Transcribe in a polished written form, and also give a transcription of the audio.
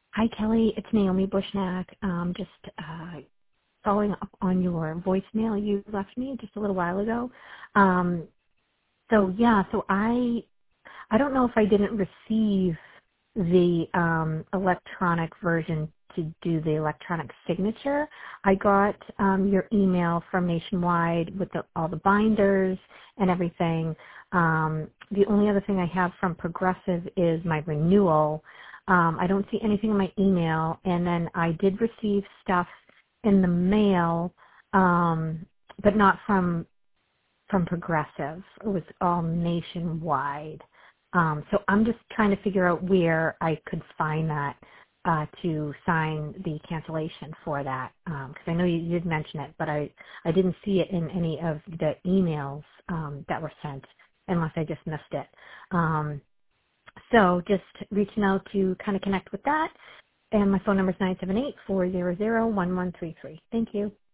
Hi, Kelly. It's Naomi Bushnack. Just following up on your voicemail you left me just a little while ago. So I don't know if I didn't receive the electronic version to do the electronic signature. I got your email from Nationwide with all the binders and everything. The only other thing I have from Progressive is my renewal. I don't see anything in my email, and then I did receive stuff in the mail, but not from Progressive. It was all Nationwide. So I'm just trying to figure out where I could find that to sign the cancellation for that, because I know you did mention it, but I didn't see it in any of the emails that were sent, unless I just missed it. So just reaching out to kind of connect with that. And my phone number is 978-400-1133. Thank you.